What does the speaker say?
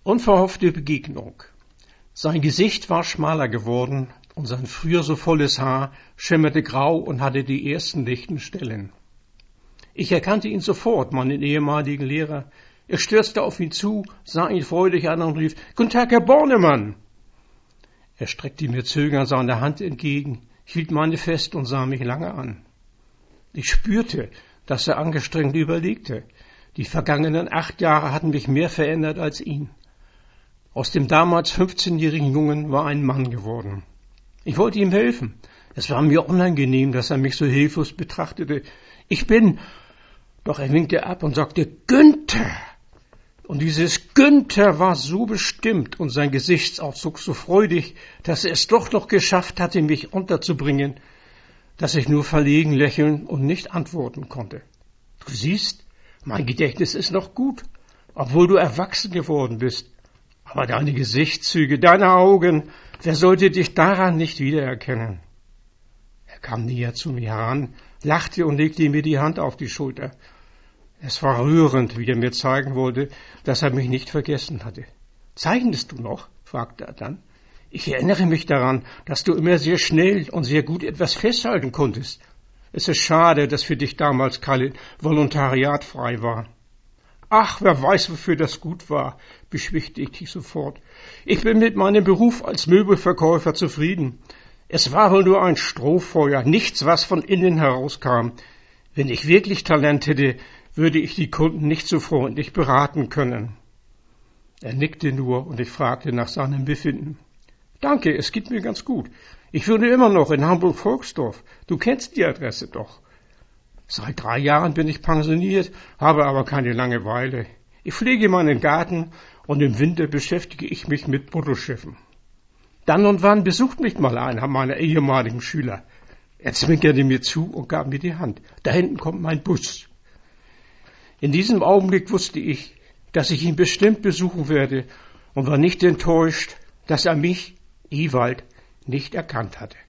Unverhoffte Begegnung. Sein Gesicht war schmaler geworden und sein früher so volles Haar schimmerte grau und hatte die ersten lichten Stellen. Ich erkannte ihn sofort, meinen ehemaligen Lehrer. Er stürzte auf ihn zu, sah ihn freudig an und rief: »Guten Tag, Herr Bornemann!« Er streckte mir zögernd seine Hand entgegen, hielt meine fest und sah mich lange an. Ich spürte, dass er angestrengt überlegte. Die vergangenen 8 Jahre hatten mich mehr verändert als ihn. Aus dem damals 15-jährigen Jungen war ein Mann geworden. Ich wollte ihm helfen. Es war mir unangenehm, dass er mich so hilflos betrachtete. Doch er winkte ab und sagte: »Günther!« Und dieses Günther war so bestimmt und sein Gesichtsausdruck so freudig, dass er es doch noch geschafft hatte, mich unterzubringen, dass ich nur verlegen lächeln und nicht antworten konnte. »Du siehst, mein Gedächtnis ist noch gut, obwohl du erwachsen geworden bist. Aber deine Gesichtszüge, deine Augen, wer sollte dich daran nicht wiedererkennen?« Er kam näher zu mir heran, lachte und legte mir die Hand auf die Schulter. Es war rührend, wie er mir zeigen wollte, dass er mich nicht vergessen hatte. »Zeichnest du noch?« fragte er dann. »Ich erinnere mich daran, dass du immer sehr schnell und sehr gut etwas festhalten konntest. Es ist schade, dass für dich damals kein Volontariat frei war.« »Ach, wer weiß, wofür das gut war«, beschwichtigte ich sofort. »Ich bin mit meinem Beruf als Möbelverkäufer zufrieden. Es war wohl nur ein Strohfeuer, nichts, was von innen herauskam. Wenn ich wirklich Talent hätte, würde ich die Kunden nicht so freundlich beraten können.« Er nickte nur und ich fragte nach seinem Befinden. »Danke, es geht mir ganz gut. Ich wohne immer noch in Hamburg-Volksdorf. Du kennst die Adresse doch.« »Seit 3 Jahren bin ich pensioniert, habe aber keine Langeweile. Ich pflege meinen Garten und im Winter beschäftige ich mich mit Buddelschiffen. Dann und wann besucht mich mal einer meiner ehemaligen Schüler.« Er zwinkerte mir zu und gab mir die Hand. »Da hinten kommt mein Bus.« In diesem Augenblick wusste ich, dass ich ihn bestimmt besuchen werde und war nicht enttäuscht, dass er mich, Ewald, nicht erkannt hatte.